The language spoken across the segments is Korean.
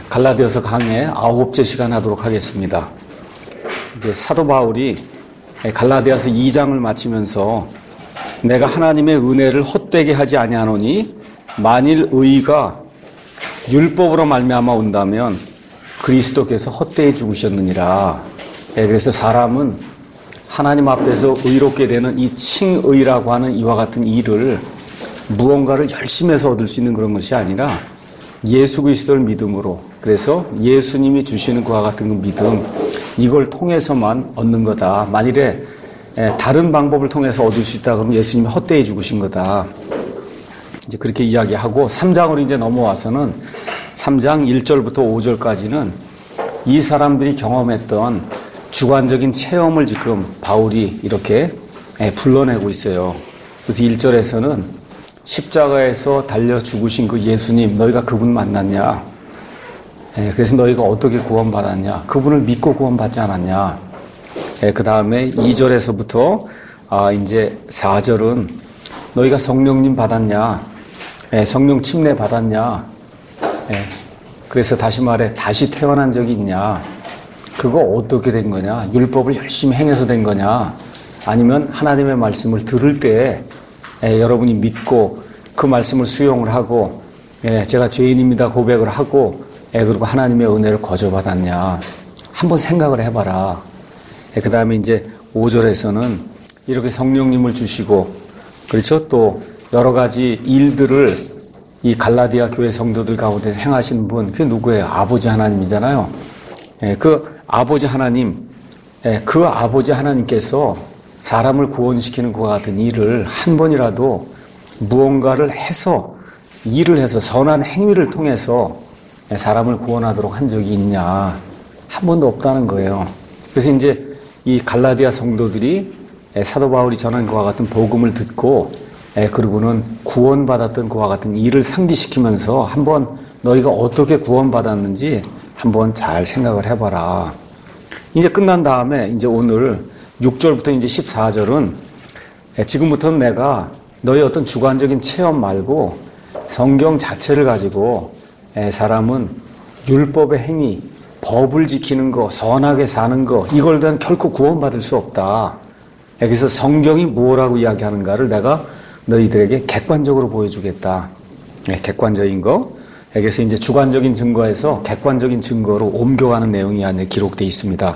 갈라디아서 강의 9째 시간 하도록 하겠습니다. 이제 사도 바울이 갈라디아서 2장을 마치면서 내가 하나님의 은혜를 헛되게 하지 아니하노니 만일 의가 율법으로 말미암아 온다면 그리스도께서 헛되이 죽으셨느니라. 그래서 사람은 하나님 앞에서 의롭게 되는 이 칭의라고 하는 이와 같은 일을 무언가를 열심히 해서 얻을 수 있는 그런 것이 아니라 예수 그리스도를 믿음으로, 그래서 예수님이 주시는 그와 같은 그 믿음, 이걸 통해서만 얻는 거다. 만일에 다른 방법을 통해서 얻을 수 있다 그러면 예수님이 헛되이 죽으신 거다. 이제 그렇게 이야기하고 3장으로 이제 넘어와서는 3장 1절부터 5절까지는 이 사람들이 경험했던 주관적인 체험을 지금 바울이 이렇게 불러내고 있어요. 그래서 1절에서는 십자가에서 달려 죽으신 그 예수님, 너희가 그분 만났냐? 그래서 너희가 어떻게 구원받았냐? 그분을 믿고 구원받지 않았냐? 그 다음에 2절에서부터 이제 4절은 너희가 성령님 받았냐? 성령 침례 받았냐? 그래서 다시 말해 다시 태어난 적이 있냐? 그거 어떻게 된 거냐? 율법을 열심히 행해서 된 거냐? 아니면 하나님의 말씀을 들을 때 여러분이 믿고 그 말씀을 수용을 하고 제가 죄인입니다 고백을 하고 그리고 하나님의 은혜를 거저받았냐? 한번 생각을 해봐라. 그 다음에 이제 5절에서는 이렇게 성령님을 주시고, 그렇죠? 또 여러 가지 일들을 이 갈라디아 교회 성도들 가운데 행하신 분, 그게 누구예요? 아버지 하나님이잖아요. 그 아버지 하나님, 그 아버지 하나님께서 사람을 구원시키는 것과 같은 일을 한 번이라도 무언가를 해서, 일을 해서 선한 행위를 통해서 사람을 구원하도록 한 적이 있냐? 한 번도 없다는 거예요. 그래서 이제 이 갈라디아 성도들이 사도 바울이 전한 것과 같은 복음을 듣고 그리고는 구원받았던 그와 같은 일을 상기시키면서 한번 너희가 어떻게 구원받았는지 한번 잘 생각을 해봐라. 이제 끝난 다음에 이제 오늘 6절부터 이제 14절은 지금부터는 내가 너희 어떤 주관적인 체험 말고 성경 자체를 가지고 사람은 율법의 행위, 법을 지키는 거, 선하게 사는 거, 이걸 대한 결코 구원받을 수 없다. 그래서 성경이 뭐라고 이야기하는가를 내가 너희들에게 객관적으로 보여주겠다. 객관적인 거. 그래서 이제 주관적인 증거에서 객관적인 증거로 옮겨가는 내용이 안에 기록되어 있습니다.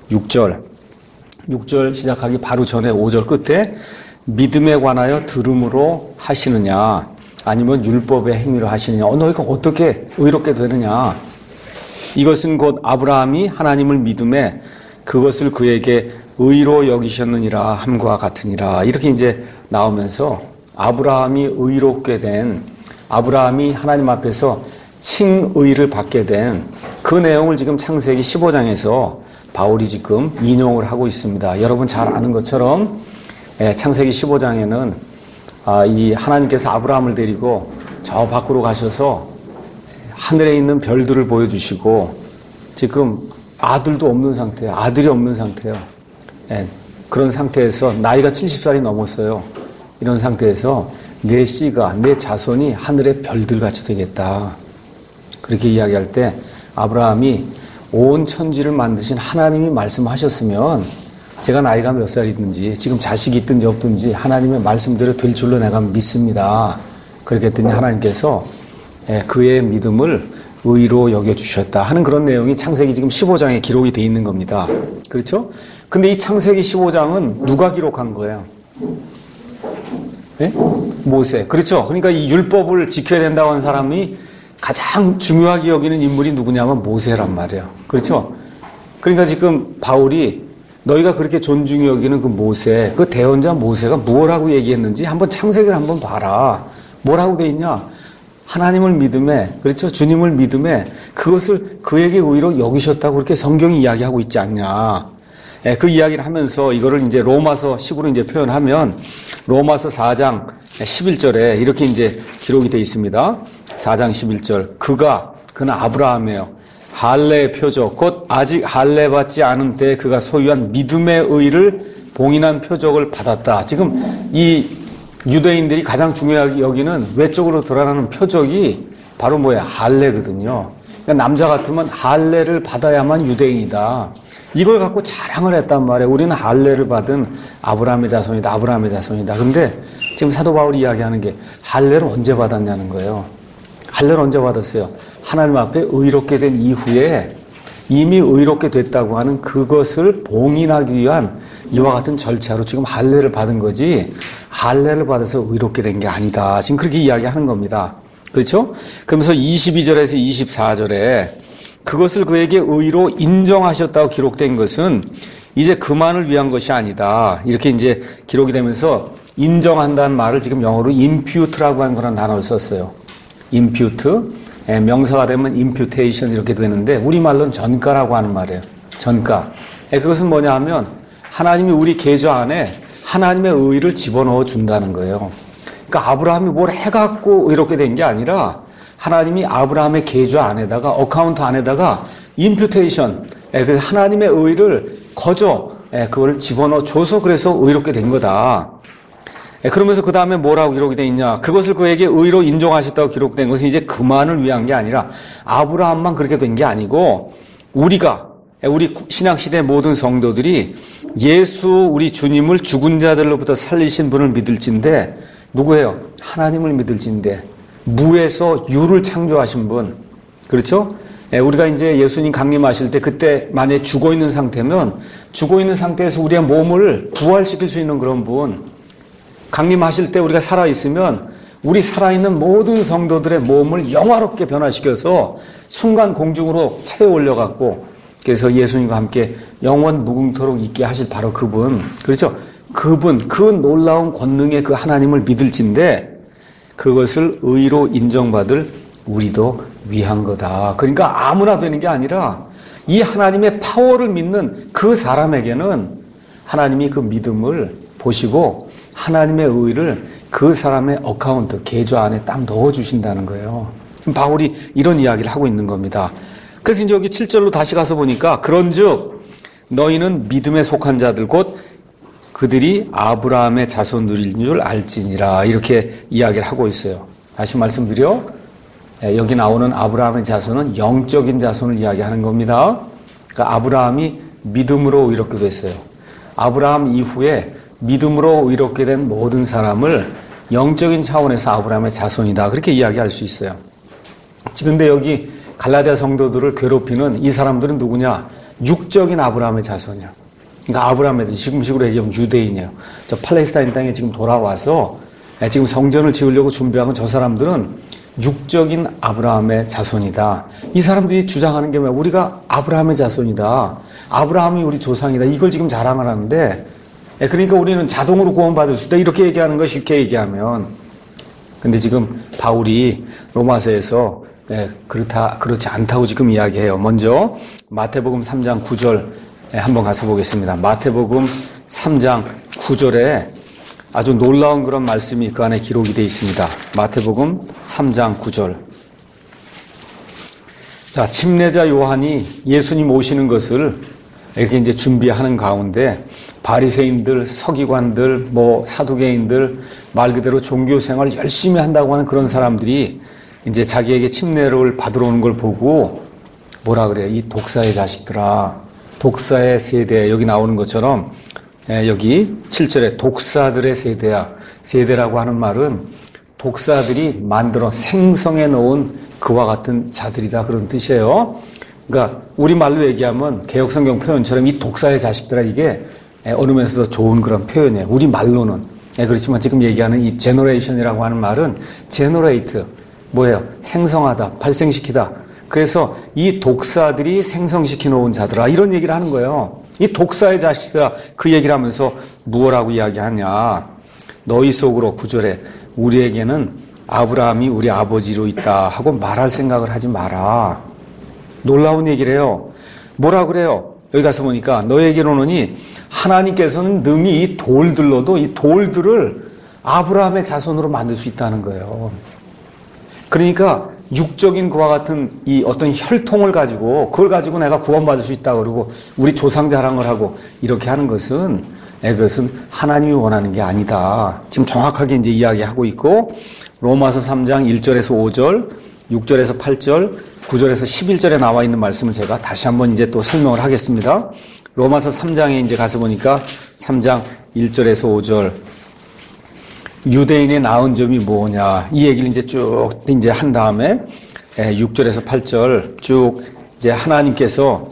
6절 시작하기 바로 전에 5절 끝에 믿음에 관하여 들음으로 하시느냐 아니면 율법의 행위로 하시느냐, 너희가 어떻게 의롭게 되느냐? 이것은 곧 아브라함이 하나님을 믿음에 그것을 그에게 의로 여기셨느니라 함과 같으니라. 이렇게 이제 나오면서 아브라함이 의롭게 된, 아브라함이 하나님 앞에서 칭의를 받게 된 그 내용을 지금 창세기 15장에서 바울이 지금 인용을 하고 있습니다. 여러분 잘 아는 것처럼 창세기 15장에는 이 하나님께서 아브라함을 데리고 저 밖으로 가셔서 하늘에 있는 별들을 보여주시고 지금 아들도 없는 상태예요. 아들이 없는 상태예요. 그런 상태에서 나이가 70살이 넘었어요. 이런 상태에서 내 씨가, 내 자손이 하늘의 별들같이 되겠다. 그렇게 이야기할 때 아브라함이 온 천지를 만드신 하나님이 말씀하셨으면 제가 나이가 몇 살이든지 지금 자식이 있든지 없든지 하나님의 말씀대로 될 줄로 내가 믿습니다. 그렇게 했더니 하나님께서 그의 믿음을 의로 여겨주셨다 하는 그런 내용이 창세기 지금 15장에 기록이 되어 있는 겁니다. 그렇죠? 근데 이 창세기 15장은 누가 기록한 거예요? 모세. 그렇죠? 그러니까 이 율법을 지켜야 된다고 하는 사람이 가장 중요하게 여기는 인물이 누구냐면 모세란 말이에요. 그렇죠? 그러니까 지금 바울이 너희가 그렇게 존중히 여기는 그 모세, 그 대언자 모세가 뭐라고 얘기했는지 한번 창세기를 한번 봐라. 뭐라고 돼 있냐? 하나님을 믿음에, 그렇죠? 주님을 믿음에 그것을 그에게 의로 여기셨다고 그렇게 성경이 이야기하고 있지 않냐? 그 이야기를 하면서 이거를 이제 로마서 식으로 이제 표현하면 로마서 4장 11절에 이렇게 이제 기록이 되어 있습니다. 4장 11절. 그는 아브라함이에요. 할례의 표적, 곧 아직 할례 받지 않은 때에 그가 소유한 믿음의 의를 봉인한 표적을 받았다. 지금 이 유대인들이 가장 중요하게 여기는 외적으로 드러나는 표적이 바로 뭐야? 할례거든요. 그러니까 남자 같으면 할례를 받아야만 유대인이다. 이걸 갖고 자랑을 했단 말이에요. 우리는 할례를 받은 아브라함의 자손이다. 아브라함의 자손이다. 근데 지금 사도 바울이 이야기하는 게 할례를 언제 받았냐는 거예요. 할례를 언제 받았어요? 하나님 앞에 의롭게 된 이후에 이미 의롭게 됐다고 하는 그것을 봉인하기 위한 이와 같은 절차로 지금 할례를 받은 거지 할례를 받아서 의롭게 된 게 아니다. 지금 그렇게 이야기하는 겁니다. 그렇죠? 그러면서 22절에서 24절에 그것을 그에게 의로 인정하셨다고 기록된 것은 이제 그만을 위한 것이 아니다. 이렇게 이제 기록이 되면서 인정한다는 말을 지금 영어로 impute라고 하는 그런 단어를 썼어요. impute. 명사가 되면 imputation 이렇게 되는데 우리말로는 전가라고 하는 말이에요. 전가. 그것은 뭐냐 하면 하나님이 우리 계좌 안에 하나님의 의를 집어넣어 준다는 거예요. 그러니까 아브라함이 뭘 해갖고 의롭게 된 게 아니라 하나님이 아브라함의 계좌 안에다가 어카운트 안에다가 imputation, 그래서 하나님의 의를 그걸 집어넣어 줘서 그래서 의롭게 된 거다. 그러면서 그 다음에 뭐라고 기록이 되어 있냐? 그것을 그에게 의로 인정하셨다고 기록된 것은 이제 그만을 위한 게 아니라 아브라함만 그렇게 된 게 아니고 우리 신약시대 모든 성도들이 예수 우리 주님을 죽은 자들로부터 살리신 분을 믿을진데 누구예요? 하나님을 믿을진데 무에서 유를 창조하신 분. 그렇죠? 우리가 이제 예수님 강림하실 때 그때 만약에 죽어 있는 상태면 죽어 있는 상태에서 우리의 몸을 부활시킬 수 있는 그런 분. 강림하실 때 우리가 살아있으면 우리 살아있는 모든 성도들의 몸을 영화롭게 변화시켜서 순간 공중으로 채워 올려갖고 그래서 예수님과 함께 영원 무궁토록 있게 하실 바로 그분. 그렇죠? 그분, 그 놀라운 권능의 그 하나님을 믿을진데 그것을 의로 인정받을 우리도 위한 거다. 그러니까 아무나 되는 게 아니라 이 하나님의 파워를 믿는 그 사람에게는 하나님이 그 믿음을 보시고 하나님의 의를 그 사람의 어카운트, 계좌 안에 딱 넣어주신다는 거예요. 바울이 이런 이야기를 하고 있는 겁니다. 그래서 이제 여기 7절로 다시 가서 보니까 그런즉 너희는 믿음에 속한 자들 곧 그들이 아브라함의 자손들인 줄 알지니라 이렇게 이야기를 하고 있어요. 다시 말씀드려 여기 나오는 아브라함의 자손은 영적인 자손을 이야기하는 겁니다. 그러니까 아브라함이 믿음으로 의롭게 됐어요. 아브라함 이후에 믿음으로 의롭게 된 모든 사람을 영적인 차원에서 아브라함의 자손이다. 그렇게 이야기할 수 있어요. 그런데 여기 갈라디아 성도들을 괴롭히는 이 사람들은 누구냐? 육적인 아브라함의 자손이야. 그러니까 아브라함의 지금식으로 얘기하면 유대인이에요. 저 팔레스타인 땅에 지금 돌아와서 지금 성전을 지으려고 준비하는 저 사람들은 육적인 아브라함의 자손이다. 이 사람들이 주장하는 게 뭐야? 우리가 아브라함의 자손이다. 아브라함이 우리 조상이다. 이걸 지금 자랑을 하는데 그러니까 우리는 자동으로 구원받을 수 있다. 이렇게 얘기하는 거 쉽게 얘기하면. 근데 지금 바울이 로마서에서 그렇지 않다고 지금 이야기해요. 먼저 마태복음 3장 9절 한번 가서 보겠습니다. 마태복음 3장 9절에 아주 놀라운 그런 말씀이 그 안에 기록이 되어 있습니다. 마태복음 3장 9절. 자, 침례자 요한이 예수님 오시는 것을 이렇게 이제 준비하는 가운데 바리새인들, 서기관들, 사두개인들 말 그대로 종교 생활 열심히 한다고 하는 그런 사람들이 이제 자기에게 침례를 받으러 오는 걸 보고 뭐라 그래요? 이 독사의 자식들아, 독사의 세대. 여기 나오는 것처럼 여기 7절에 독사들의 세대야. 세대라고 하는 말은 독사들이 만들어 생성해 놓은 그와 같은 자들이다. 그런 뜻이에요. 그러니까 우리말로 얘기하면 개혁성경 표현처럼 이 독사의 자식들아 이게 어느 면에서도 좋은 그런 표현이에요. 우리말로는. 그렇지만 지금 얘기하는 이 제너레이션이라고 하는 말은 제너레이트. 뭐예요? 생성하다, 발생시키다. 그래서 이 독사들이 생성시켜 놓은 자들아 이런 얘기를 하는 거예요. 이 독사의 자식들아 그 얘기를 하면서 무엇라고 이야기하냐. 너희 속으로 9절에 우리에게는 아브라함이 우리 아버지로 있다 하고 말할 생각을 하지 마라. 놀라운 얘기를 해요. 뭐라 그래요? 여기 가서 보니까 너에게로는 하나님께서는 능히 이 돌들로도 이 돌들을 아브라함의 자손으로 만들 수 있다는 거예요. 그러니까 육적인 그와 같은 이 어떤 혈통을 가지고 그걸 가지고 내가 구원받을 수 있다 그러고 우리 조상 자랑을 하고 이렇게 하는 것은 그것은 하나님이 원하는 게 아니다. 지금 정확하게 이제 이야기하고 있고 로마서 3장 1절에서 5절 6절에서 8절, 9절에서 11절에 나와 있는 말씀을 제가 다시 한번 이제 또 설명을 하겠습니다. 로마서 3장에 이제 가서 보니까 3장 1절에서 5절, 유대인의 나은 점이 뭐냐, 이 얘기를 이제 쭉 이제 한 다음에 6절에서 8절 쭉 이제 하나님께서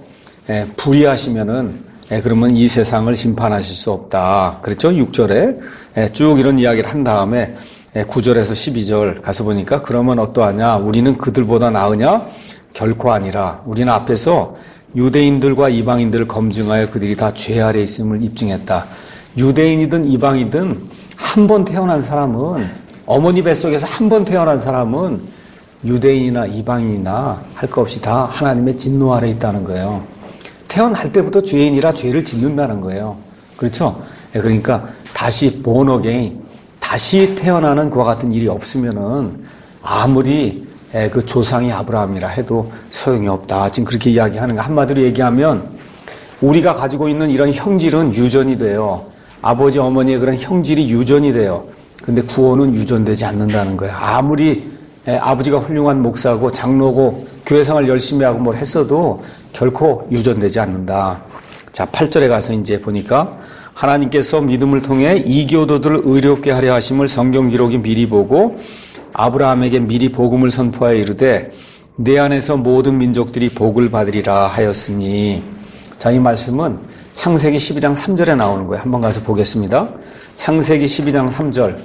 불의하시면은 그러면 이 세상을 심판하실 수 없다. 그렇죠? 6절에 쭉 이런 이야기를 한 다음에 9절에서 12절 가서 보니까 그러면 어떠하냐? 우리는 그들보다 나으냐? 결코 아니라. 우리는 앞에서 유대인들과 이방인들을 검증하여 그들이 다 죄 아래 있음을 입증했다. 유대인이든 이방이든 한 번 태어난 사람은, 어머니 뱃속에서 한 번 태어난 사람은 유대인이나 이방인이나 할 것 없이 다 하나님의 진노 아래 있다는 거예요. 태어날 때부터 죄인이라 죄를 짓는다는 거예요. 그렇죠? 그러니까 다시 born again, 다시 태어나는 그와 같은 일이 없으면은 아무리 그 조상이 아브라함이라 해도 소용이 없다. 지금 그렇게 이야기하는 거. 한마디로 얘기하면 우리가 가지고 있는 이런 형질은 유전이 돼요. 아버지, 어머니의 그런 형질이 유전이 돼요. 근데 구원은 유전되지 않는다는 거예요. 아무리 아버지가 훌륭한 목사고 장로고 교회생활 열심히 하고 뭘 했어도 결코 유전되지 않는다. 자, 8절에 가서 이제 보니까 하나님께서 믿음을 통해 이교도들을 의롭게 하려 하심을 성경 기록이 미리 보고 아브라함에게 미리 복음을 선포하여 이르되 내 안에서 모든 민족들이 복을 받으리라 하였으니. 자, 이 말씀은 창세기 12장 3절에 나오는 거예요. 한번 가서 보겠습니다. 창세기 12장 3절.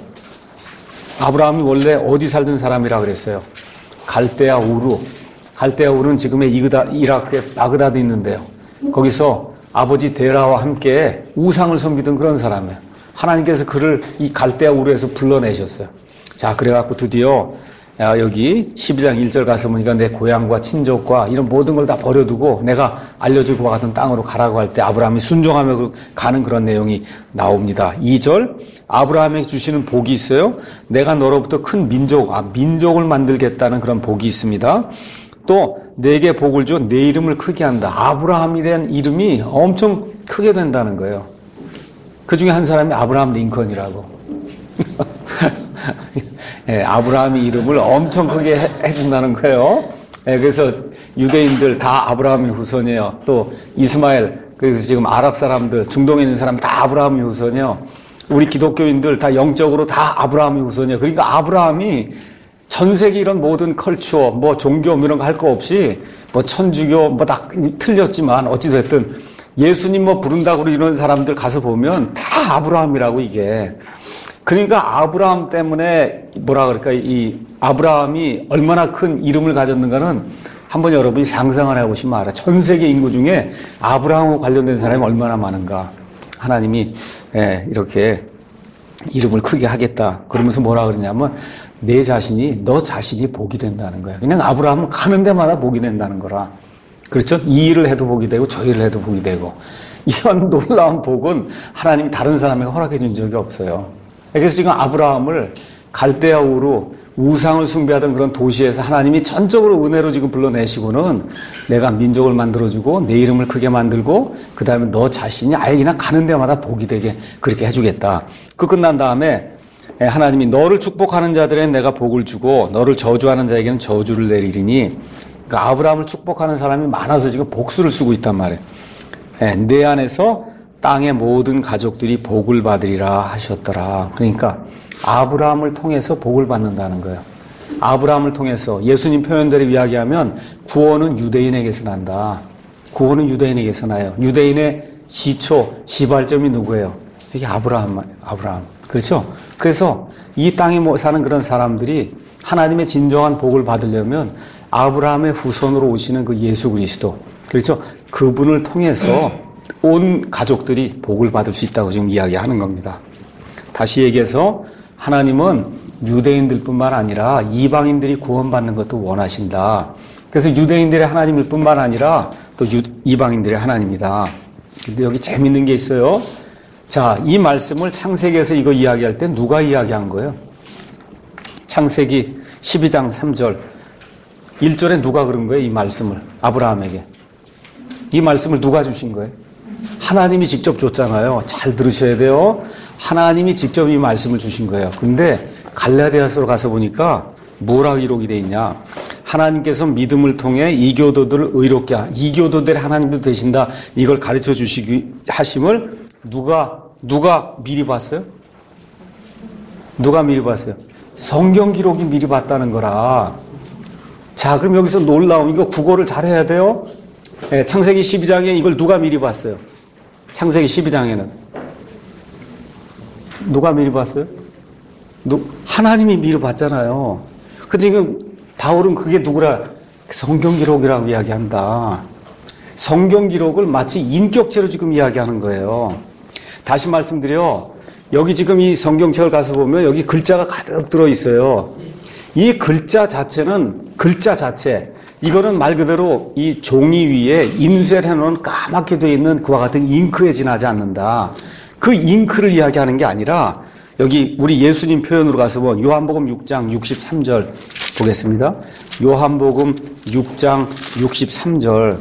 아브라함이 원래 어디 살던 사람이라 그랬어요? 갈대아 우르. 갈대아 우르는 지금의 이라크의 바그다드 있는데요. 거기서 아버지 데라와 함께 우상을 섬기던 그런 사람이에요. 하나님께서 그를 이 갈대아 우르에서 불러내셨어요. 자, 그래갖고 드디어 여기 12장 1절 가서 보니까 내 고향과 친족과 이런 모든 걸 다 버려두고 내가 알려줄 것과 같은 땅으로 가라고 할 때 아브라함이 순종하며 가는 그런 내용이 나옵니다. 2절, 아브라함에게 주시는 복이 있어요. 내가 너로부터 큰 민족을 만들겠다는 그런 복이 있습니다. 또 내게 복을 줘 내 이름을 크게 한다. 아브라함이라는 이름이 엄청 크게 된다는 거예요. 그 중에 한 사람이 아브라함 링컨이라고. 아브라함의 이름을 엄청 크게 해준다는 거예요. 그래서 유대인들 다 아브라함의 후손이에요. 또 이스마엘, 그래서 지금 아랍 사람들, 중동에 있는 사람 다 아브라함의 후손이에요. 우리 기독교인들 다 영적으로 다 아브라함의 후손이에요. 그러니까 아브라함이 전 세계 이런 모든 컬처, 뭐 종교 이런 거 할 거 없이 뭐 천주교 뭐 다 틀렸지만 어찌됐든 예수님 뭐 부른다고 이런 사람들 가서 보면 다 아브라함이라고 이게. 그러니까 아브라함 때문에 뭐라 그럴까, 이 아브라함이 얼마나 큰 이름을 가졌는가는 한번 여러분이 상상을 해보시면 알아요. 전 세계 인구 중에 아브라함과 관련된 사람이 얼마나 많은가. 하나님이 이렇게 이름을 크게 하겠다. 그러면서 뭐라 그러냐면 너 자신이 복이 된다는 거야. 그냥 아브라함은 가는 데마다 복이 된다는 거라. 그렇죠? 이 일을 해도 복이 되고 저 일을 해도 복이 되고. 이런 놀라운 복은 하나님이 다른 사람에게 허락해 준 적이 없어요. 그래서 지금 아브라함을 갈대아 우르 우상을 숭배하던 그런 도시에서 하나님이 전적으로 은혜로 지금 불러내시고는 내가 민족을 만들어주고 내 이름을 크게 만들고 그 다음에 너 자신이 아예 그냥 가는 데마다 복이 되게 그렇게 해주겠다. 그 끝난 다음에 하나님이 너를 축복하는 자들에게는 내가 복을 주고 너를 저주하는 자에게는 저주를 내리리니. 그러니까 아브라함을 축복하는 사람이 많아서 지금 복수를 쓰고 있단 말이에요. 내 안에서 땅의 모든 가족들이 복을 받으리라 하셨더라. 그러니까 아브라함을 통해서 복을 받는다는 거예요. 아브라함을 통해서 예수님 표현대로 이야기하면 구원은 유대인에게서 난다. 구원은 유대인에게서 나요. 유대인의 시발점이 누구예요? 이게 아브라함. 그렇죠? 그래서 이 땅에 사는 그런 사람들이 하나님의 진정한 복을 받으려면 아브라함의 후손으로 오시는 그 예수 그리스도, 그렇죠? 그분을 통해서 온 가족들이 복을 받을 수 있다고 지금 이야기하는 겁니다. 다시 얘기해서 하나님은 유대인들뿐만 아니라 이방인들이 구원받는 것도 원하신다. 그래서 유대인들의 하나님일 뿐만 아니라 또 이방인들의 하나님이다. 근데 여기 재밌는 게 있어요. 자, 이 말씀을 창세기에서 이거 이야기할 때 누가 이야기한 거예요? 창세기 12장 3절 1절에 누가 그런 거예요? 이 말씀을 아브라함에게. 이 말씀을 누가 주신 거예요? 하나님이 직접 줬잖아요. 잘 들으셔야 돼요. 하나님이 직접 이 말씀을 주신 거예요. 근데 갈라디아서로 가서 보니까 뭐라 기록이 돼 있냐? 하나님께서 믿음을 통해 이교도들을 의롭게 이교도들의 하나님도 되신다. 이걸 가르쳐 주시기 하심을 누가 미리 봤어요? 누가 미리 봤어요? 성경 기록이 미리 봤다는 거라. 자, 그럼 여기서 놀라운 이거 국어를 잘해야 돼요. 네, 창세기 12장에 이걸 누가 미리 봤어요? 창세기 12장에는 누가 미리 봤어요? 하나님이 미리 봤잖아요. 근데 지금 바울은 그게 누구라? 성경 기록이라고 이야기한다. 성경 기록을 마치 인격체로 지금 이야기하는 거예요. 다시 말씀드려. 여기 지금 이 성경책을 가서 보면 여기 글자가 가득 들어있어요. 이 글자 자체는 글자 자체. 이거는 말 그대로 이 종이 위에 인쇄를 해놓은 까맣게 되어 있는 그와 같은 잉크에 지나지 않는다. 그 잉크를 이야기하는 게 아니라 여기 우리 예수님 표현으로 가서 보면 요한복음 6장 63절 보겠습니다. 요한복음 6장 63절.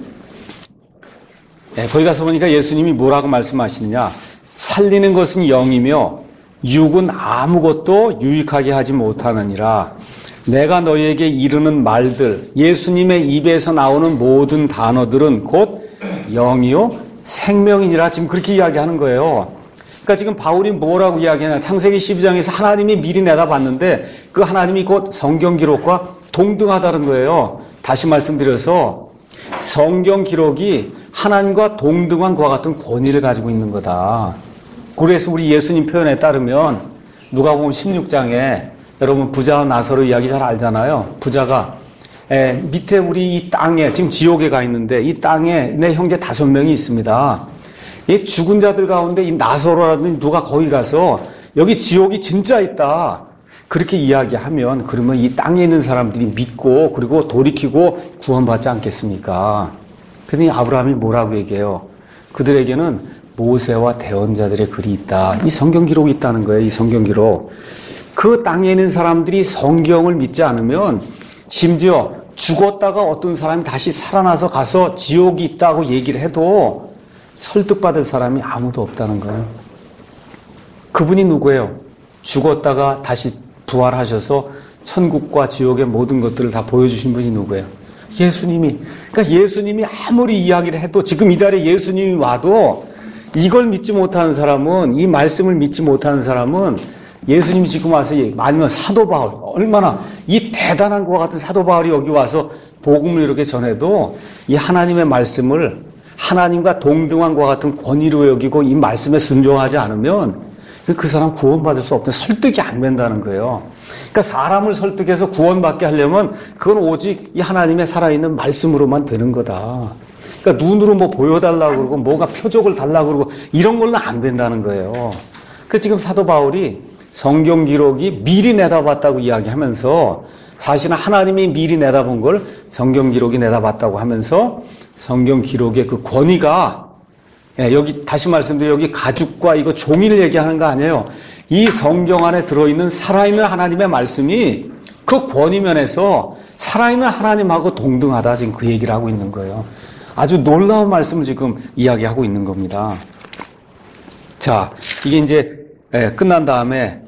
네, 거기 가서 보니까 예수님이 뭐라고 말씀하시느냐. 살리는 것은 영이며 육은 아무것도 유익하게 하지 못하느니라. 내가 너희에게 이르는 말들, 예수님의 입에서 나오는 모든 단어들은 곧 영이요 생명이니라. 지금 그렇게 이야기하는 거예요. 그러니까 지금 바울이 뭐라고 이야기하냐. 창세기 12장에서 하나님이 미리 내다봤는데 그 하나님이 곧 성경 기록과 동등하다는 거예요. 다시 말씀드려서 성경 기록이 하나님과 동등한 그와 같은 권위를 가지고 있는 거다. 그래서 우리 예수님 표현에 따르면 누가복음 16장에 여러분 부자와 나사로 이야기 잘 알잖아요. 부자가 밑에 우리 이 땅에 지금 지옥에 가 있는데 이 땅에 내 형제 5명이 있습니다. 이 죽은 자들 가운데 이 나사로라든지 누가 거기 가서 여기 지옥이 진짜 있다. 그렇게 이야기하면 그러면 이 땅에 있는 사람들이 믿고 그리고 돌이키고 구원받지 않겠습니까? 그러니 아브라함이 뭐라고 얘기해요? 그들에게는 모세와 대언자들의 글이 있다. 이 성경 기록이 있다는 거예요. 이 성경 기록. 그 땅에 있는 사람들이 성경을 믿지 않으면 심지어 죽었다가 어떤 사람이 다시 살아나서 가서 지옥이 있다고 얘기를 해도 설득받을 사람이 아무도 없다는 거예요. 그분이 누구예요? 죽었다가 다시 부활하셔서 천국과 지옥의 모든 것들을 다 보여주신 분이 누구예요? 예수님이. 그러니까 예수님이 아무리 이야기를 해도 지금 이 자리에 예수님이 와도 이걸 믿지 못하는 사람은, 이 말씀을 믿지 못하는 사람은 예수님이 지금 와서 아니면 사도 바울, 얼마나 이 대단한 것과 같은 사도 바울이 여기 와서 복음을 이렇게 전해도 이 하나님의 말씀을 하나님과 동등한 것과 같은 권위로 여기고 이 말씀에 순종하지 않으면 그 사람 구원받을 수 없는, 설득이 안 된다는 거예요. 그러니까 사람을 설득해서 구원받게 하려면 그건 오직 이 하나님의 살아있는 말씀으로만 되는 거다. 그러니까 눈으로 뭐 보여달라고 그러고 뭐가 표적을 달라고 그러고 이런 걸로 안 된다는 거예요. 그 지금 사도 바울이 성경 기록이 미리 내다봤다고 이야기하면서 사실은 하나님이 미리 내다본 걸 성경 기록이 내다봤다고 하면서 성경 기록의 그 권위가 여기 다시 말씀드려 여기 가죽과 이거 종이를 얘기하는 거 아니에요. 이 성경 안에 들어있는 살아있는 하나님의 말씀이 그 권위면에서 살아있는 하나님하고 동등하다. 지금 그 얘기를 하고 있는 거예요. 아주 놀라운 말씀을 지금 이야기하고 있는 겁니다. 자, 이게 이제 끝난 다음에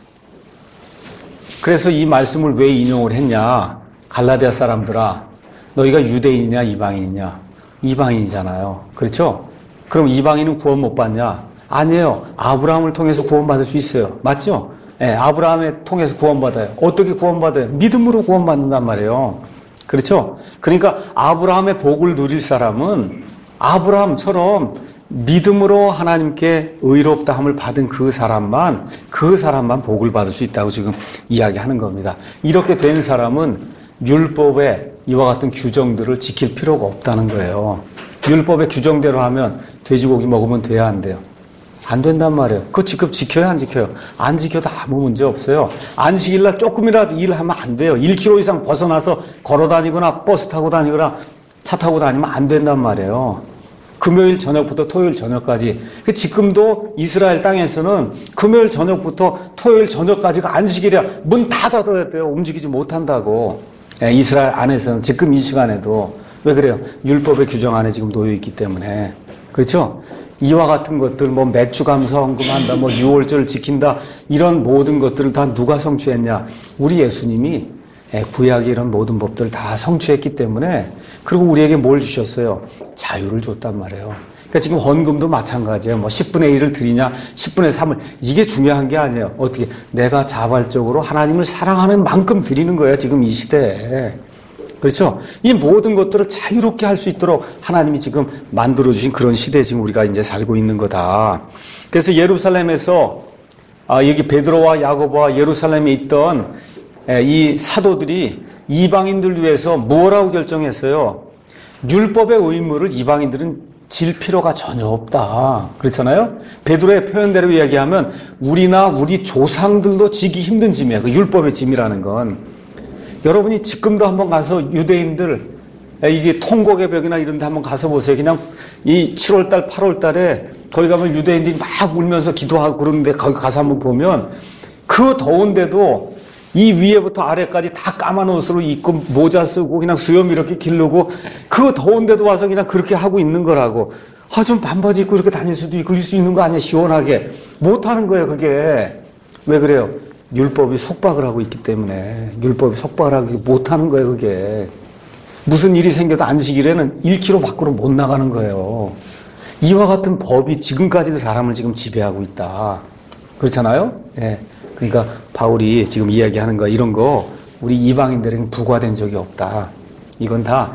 그래서 이 말씀을 왜 인용을 했냐. 갈라디아 사람들아, 너희가 유대인이냐 이방인이냐? 이방인이잖아요. 그렇죠? 그럼 이방인은 구원 못 받냐? 아니에요. 아브라함을 통해서 구원받을 수 있어요. 맞죠? 아브라함을 통해서 구원받아요. 어떻게 구원받아요? 믿음으로 구원받는단 말이에요. 그렇죠? 그러니까 아브라함의 복을 누릴 사람은 아브라함처럼 믿음으로 하나님께 의롭다함을 받은 그 사람만 복을 받을 수 있다고 지금 이야기하는 겁니다. 이렇게 된 사람은 율법의 이와 같은 규정들을 지킬 필요가 없다는 거예요. 율법의 규정대로 하면 돼지고기 먹으면 돼야 안 돼요? 안 된단 말이에요. 그거 지금 지켜요, 안 지켜요? 안 지켜도 아무 문제 없어요. 안식일날 조금이라도 일하면 안 돼요. 1km 이상 벗어나서 걸어 다니거나 버스 타고 다니거나 차 타고 다니면 안 된단 말이에요. 금요일 저녁부터 토요일 저녁까지. 지금도 이스라엘 땅에서는 금요일 저녁부터 토요일 저녁까지가 안식일이야. 문 다 닫아야 돼요. 움직이지 못한다고. 이스라엘 안에서는 지금 이 시간에도. 왜 그래요? 율법의 규정 안에 지금 놓여 있기 때문에. 그렇죠? 이와 같은 것들, 뭐 매출 감사헌금한다, 뭐 유월절을 지킨다, 이런 모든 것들을 다 누가 성취했냐? 우리 예수님이 구약의 이런 모든 법들을 다 성취했기 때문에, 그리고 우리에게 뭘 주셨어요? 자유를 줬단 말이에요. 그러니까 지금 헌금도 마찬가지예요. 뭐 10분의 1을 드리냐, 10분의 3을. 이게 중요한 게 아니에요. 어떻게 내가 자발적으로 하나님을 사랑하는 만큼 드리는 거예요. 지금 이 시대에. 그렇죠? 이 모든 것들을 자유롭게 할 수 있도록 하나님이 지금 만들어주신 그런 시대에 지금 우리가 이제 살고 있는 거다. 그래서 예루살렘에서 여기 베드로와 야고보와 예루살렘에 있던 이 사도들이 이방인들 위해서 뭐라고 결정했어요? 율법의 의무를 이방인들은 질 필요가 전혀 없다. 그렇잖아요? 베드로의 표현대로 이야기하면 우리나 우리 조상들도 지기 힘든 짐이에요. 그 율법의 짐이라는 건. 여러분이 지금도 한번 가서 유대인들, 이게 통곡의 벽이나 이런 데 한번 가서 보세요. 그냥 이 7월달, 8월달에 거기 가면 유대인들이 막 울면서 기도하고 그러는데 거기 가서 한번 보면 그 더운데도 이 위에부터 아래까지 다 까만 옷으로 입고 모자 쓰고 그냥 수염 이렇게 기르고 그 더운데도 와서 그냥 그렇게 하고 있는 거라고. 좀 반바지 입고 이렇게 다닐 수도 있고, 그럴 수 있는 거 아니야, 시원하게. 못하는 거예요, 그게. 왜 그래요? 율법이 속박을 하고 있기 때문에. 율법이 속박을 하고 못하는 거예요, 그게. 무슨 일이 생겨도 안식일에는 1km 밖으로 못 나가는 거예요. 이와 같은 법이 지금까지도 사람을 지금 지배하고 있다. 그렇잖아요? 예. 그러니까 바울이 지금 이야기하는 거, 이런 거 우리 이방인들에게 부과된 적이 없다. 이건 다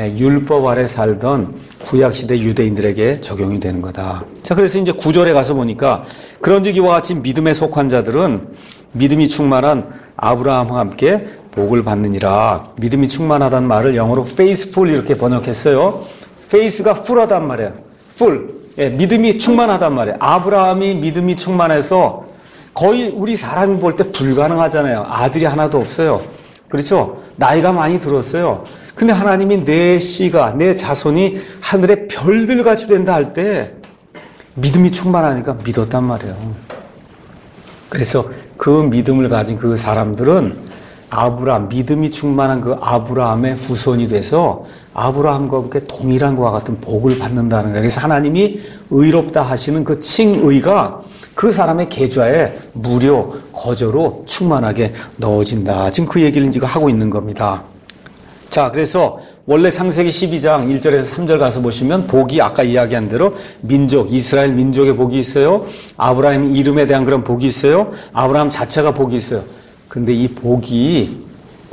율법 아래 살던 구약시대 유대인들에게 적용이 되는 거다. 자, 그래서 이제 9절에 가서 보니까 그런즉 이와 같이 믿음에 속한 자들은 믿음이 충만한 아브라함과 함께 복을 받느니라. 믿음이 충만하다는 말을 영어로 faithful 이렇게 번역했어요. faith가 full하단 말이에요. full. 예, 믿음이 충만하단 말이에요. 아브라함이 믿음이 충만해서 거의 우리 사람이 볼 때 불가능하잖아요. 아들이 하나도 없어요. 그렇죠? 나이가 많이 들었어요. 근데 하나님이 내 씨가, 내 자손이 하늘의 별들같이 된다 할 때 믿음이 충만하니까 믿었단 말이에요. 그래서 그 믿음을 가진 그 사람들은 아브라함, 믿음이 충만한 그 아브라함의 후손이 돼서 아브라함과 함께 동일한 것과 같은 복을 받는다는 거예요. 그래서 하나님이 의롭다 하시는 그 칭의가 그 사람의 계좌에 무료, 거저로 충만하게 넣어진다. 지금 그 얘기를 지금 하고 있는 겁니다. 자, 그래서 원래 창세기 12장 1절에서 3절 가서 보시면 복이 아까 이야기한 대로 민족, 이스라엘 민족의 복이 있어요. 아브라함 이름에 대한 그런 복이 있어요. 아브라함 자체가 복이 있어요. 근데 이 복이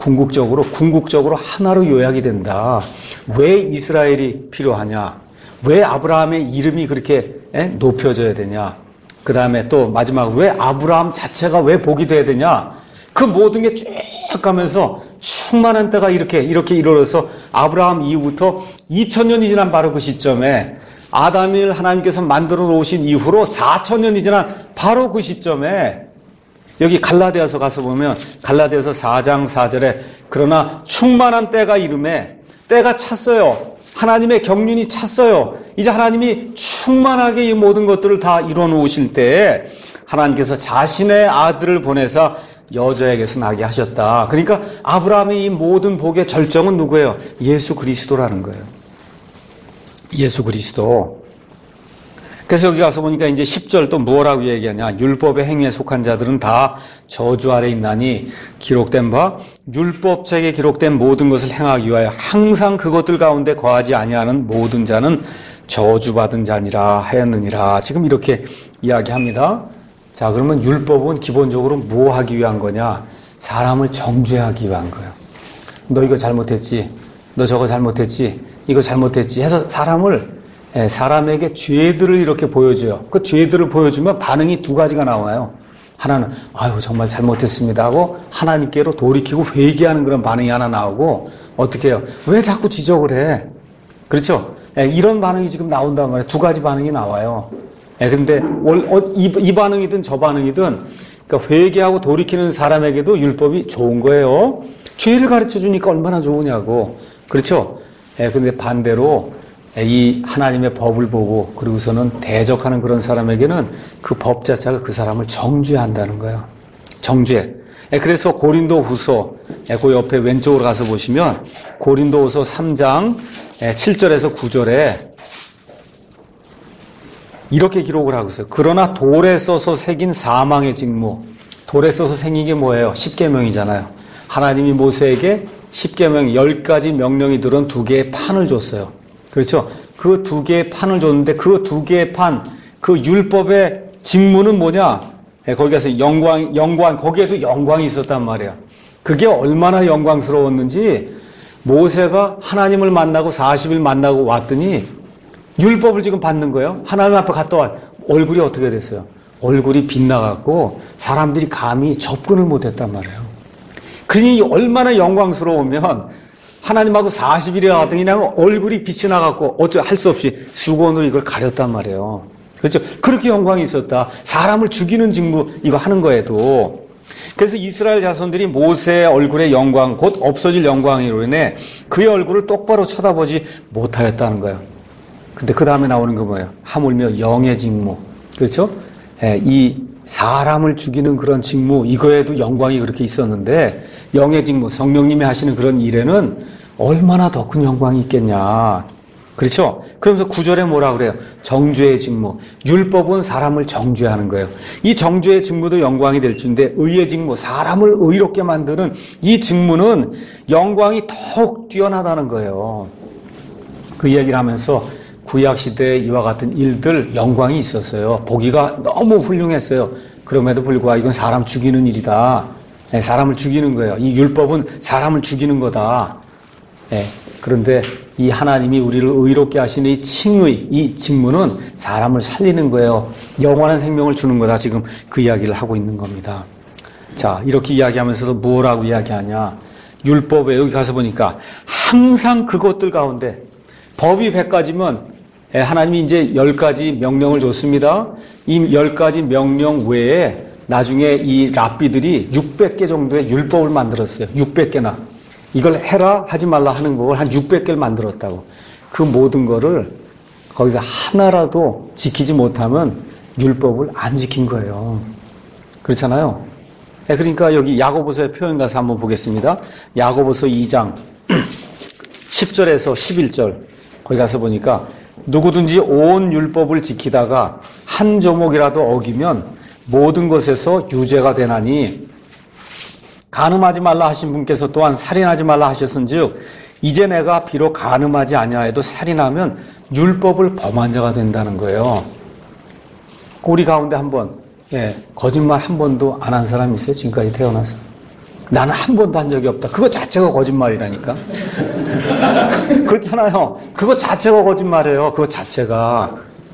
궁극적으로 하나로 요약이 된다. 왜 이스라엘이 필요하냐? 왜 아브라함의 이름이 그렇게 높여져야 되냐? 그 다음에 또 마지막 왜 아브라함 자체가 왜 복이 돼야 되냐? 그 모든 게 쭉 가면서 충만한 때가 이렇게 이르러서 아브라함 이후부터 2000년이 지난 바로 그 시점에 아담을 하나님께서 만들어 놓으신 이후로 4000년이 지난 바로 그 시점에 여기 갈라디아서 가서 보면 갈라디아서 4장 4절에 그러나 충만한 때가 이름에 때가 찼어요. 하나님의 경륜이 찼어요. 이제 하나님이 충만하게 이 모든 것들을 다 이루어 놓으실 때에 하나님께서 자신의 아들을 보내사 여자에게서 나게 하셨다. 그러니까 아브라함의 이 모든 복의 절정은 누구예요? 예수 그리스도라는 거예요. 예수 그리스도. 그래서 여기 가서 보니까 이제 10절 또 뭐라고 얘기하냐. 율법의 행위에 속한 자들은 다 저주 아래 있나니 기록된 바 율법책에 기록된 모든 것을 행하기 위하여 항상 그것들 가운데 거하지 아니하는 모든 자는 저주받은 자니라 하였느니라. 지금 이렇게 이야기합니다. 자, 그러면 율법은 기본적으로 뭐 하기 위한 거냐? 사람을 정죄하기 위한 거예요. 너 이거 잘못했지? 너 저거 잘못했지? 이거 잘못했지? 해서 사람에게 죄들을 이렇게 보여줘요. 그 죄들을 보여주면 반응이 두 가지가 나와요. 하나는 아유 정말 잘못했습니다 하고 하나님께로 돌이키고 회개하는 그런 반응이 하나 나오고, 어떻게 해요? 왜 자꾸 지적을 해? 그렇죠? 이런 반응이 지금 나온단 말이에요. 두 가지 반응이 나와요. 근데 이 반응이든 저 반응이든 그러니까 회개하고 돌이키는 사람에게도 율법이 좋은 거예요. 죄를 가르쳐 주니까 얼마나 좋으냐고. 그렇죠? 근데 반대로 이 하나님의 법을 보고 그리고서는 대적하는 그런 사람에게는 그 법 자체가 그 사람을 정죄한다는 거예요. 정죄. 그래서 고린도후서 그 옆에 왼쪽으로 가서 보시면 고린도후서 3장 7절에서 9절에 이렇게 기록을 하고 있어요. 그러나 돌에 써서 새긴 사망의 직무. 돌에 써서 생긴 게 뭐예요? 십계명이잖아요. 하나님이 모세에게 10계명 10가지 명령이 들은 2개의 판을 줬어요. 그렇죠? 그 2개의 판을 줬는데 그 2개의 판, 그 율법의 직무는 뭐냐? 거기 가서 영광, 거기에도 영광이 있었단 말이야. 그게 얼마나 영광스러웠는지 모세가 하나님을 만나고 40일 만나고 왔더니 율법을 지금 받는 거예요. 하나님 앞에 갔다 와. 얼굴이 어떻게 됐어요? 얼굴이 빗나갔고 사람들이 감히 접근을 못했단 말이에요. 그러니 얼마나 영광스러우면 하나님하고 40일에 갔더니 그냥 얼굴이 빛이 나갔고 할 수 없이 수건으로 이걸 가렸단 말이에요. 그렇죠? 그렇게 영광이 있었다. 사람을 죽이는 직무 이거 하는 거에도. 그래서 이스라엘 자손들이 모세의 얼굴의 영광, 곧 없어질 영광으로 인해 그의 얼굴을 똑바로 쳐다보지 못하였다는 거예요. 근데 그 다음에 나오는 거 뭐예요? 하물며 영의 직무. 그렇죠? 이 사람을 죽이는 그런 직무, 이거에도 영광이 그렇게 있었는데 영의 직무, 성령님이 하시는 그런 일에는 얼마나 더 큰 영광이 있겠냐. 그렇죠? 그러면서 9절에 뭐라 그래요? 정죄의 직무. 율법은 사람을 정죄하는 거예요. 이 정죄의 직무도 영광이 될 줄인데 의의 직무, 사람을 의롭게 만드는 이 직무는 영광이 더욱 뛰어나다는 거예요. 그 이야기를 하면서 구약시대에 이와 같은 일들 영광이 있었어요. 보기가 너무 훌륭했어요. 그럼에도 불구하고 이건 사람 죽이는 일이다. 사람을 죽이는 거예요. 이 율법은 사람을 죽이는 거다. 그런데 이 하나님이 우리를 의롭게 하시는 이 칭의, 이 직무는 사람을 살리는 거예요. 영원한 생명을 주는 거다. 지금 그 이야기를 하고 있는 겁니다. 자, 이렇게 이야기하면서도 뭐라고 이야기하냐. 율법에 여기 가서 보니까 항상 그것들 가운데 법이 100가지면 하나님이 이제 10가지 명령을 줬습니다. 이 10가지 명령 외에 나중에 이 랍비들이 600개 정도의 율법을 만들었어요. 600개나. 이걸 해라 하지 말라 하는 걸 한 600개를 만들었다고. 그 모든 거를 거기서 하나라도 지키지 못하면 율법을 안 지킨 거예요. 그렇잖아요. 그러니까 여기 야고보서의 표현 가서 한번 보겠습니다. 야고보서 2장 10절에서 11절 거기 가서 보니까 누구든지 온 율법을 지키다가 한 조목이라도 어기면 모든 것에서 유죄가 되나니 간음하지 말라 하신 분께서 또한 살인하지 말라 하셨은즉 이제 내가 비록 간음하지 아니하여도 살인하면 율법을 범한 자가 된다는 거예요. 우리 가운데 한번 거짓말 한 번도 안 한 사람이 있어요? 지금까지 태어나서. 나는 한 번도 한 적이 없다. 그거 자체가 거짓말이라니까. 그렇잖아요. 그거 자체가 거짓말이에요. 그거 자체가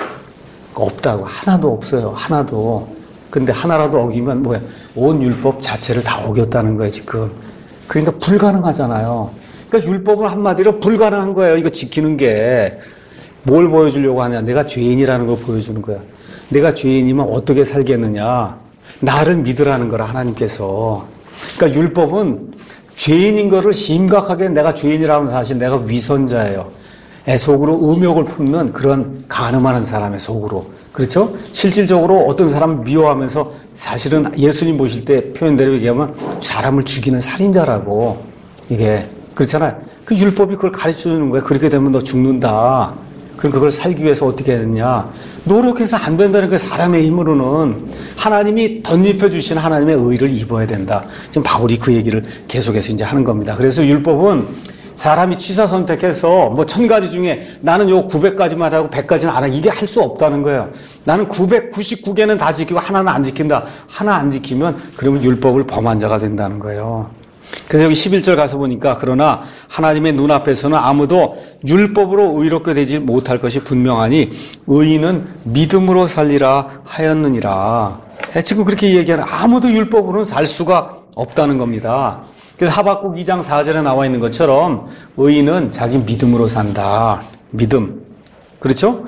없다고. 하나도 없어요. 하나도. 근데 하나라도 어기면 뭐야? 온 율법 자체를 다 어겼다는 거예요, 지금. 그러니까 불가능하잖아요. 그러니까 율법은 한마디로 불가능한 거예요. 이거 지키는 게. 뭘 보여주려고 하냐? 내가 죄인이라는 걸 보여주는 거야. 내가 죄인이면 어떻게 살겠느냐? 나를 믿으라는 거라, 하나님께서. 그러니까 율법은 죄인인 거를 심각하게 내가 죄인이라는 사실, 내가 위선자예요. 속으로 음욕을 품는 그런 간음하는 사람의 속으로. 그렇죠? 실질적으로 어떤 사람을 미워하면서 사실은 예수님 보실 때 표현대로 얘기하면 사람을 죽이는 살인자라고. 이게. 그렇잖아요. 그 율법이 그걸 가르쳐 주는 거예요. 그렇게 되면 너 죽는다. 그럼 그걸 살기 위해서 어떻게 해야 되느냐. 노력해서 안 된다는 게 사람의 힘으로는 하나님이 덧입혀 주신 하나님의 의를 입어야 된다. 지금 바울이 그 얘기를 계속해서 이제 하는 겁니다. 그래서 율법은 사람이 취사 선택해서 뭐 1000가지 중에 나는 요 900가지만 하고 100가지는 안 하고 이게 할 수 없다는 거예요. 나는 999개는 다 지키고 하나는 안 지킨다. 하나 안 지키면 그러면 율법을 범한 자가 된다는 거예요. 그래서 여기 11절 가서 보니까 그러나 하나님의 눈앞에서는 아무도 율법으로 의롭게 되지 못할 것이 분명하니 의인은 믿음으로 살리라 하였느니라. 지금 그렇게 얘기하는 아무도 율법으로는 살 수가 없다는 겁니다. 그래서 하박국 2장 4절에 나와 있는 것처럼 의인은 자기 믿음으로 산다. 믿음. 그렇죠?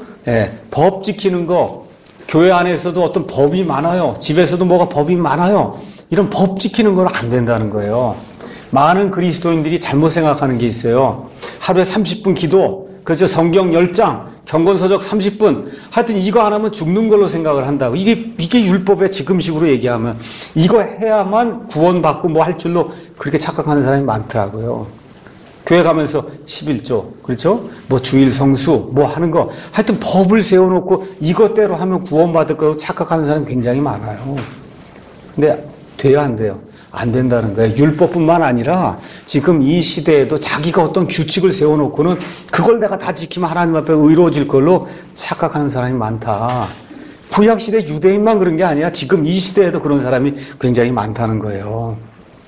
법 지키는 거. 교회 안에서도 어떤 법이 많아요. 집에서도 뭐가 법이 많아요. 이런 법 지키는 건 안 된다는 거예요. 많은 그리스도인들이 잘못 생각하는 게 있어요. 하루에 30분 기도, 그렇죠? 성경 10장, 경건서적 30분. 하여튼 이거 안 하면 죽는 걸로 생각을 한다고. 이게 율법의 지금식으로 얘기하면 이거 해야만 구원받고 뭐 할 줄로 그렇게 착각하는 사람이 많더라고요. 교회 가면서 11조, 그렇죠? 뭐 주일 성수, 뭐 하는 거. 하여튼 법을 세워놓고 이것대로 하면 구원받을 거라고 착각하는 사람이 굉장히 많아요. 근데 돼야 안 돼요. 안 된다는 거예요. 율법뿐만 아니라 지금 이 시대에도 자기가 어떤 규칙을 세워놓고는 그걸 내가 다 지키면 하나님 앞에 의로워질 걸로 착각하는 사람이 많다. 구약시대 유대인만 그런 게 아니야. 지금 이 시대에도 그런 사람이 굉장히 많다는 거예요.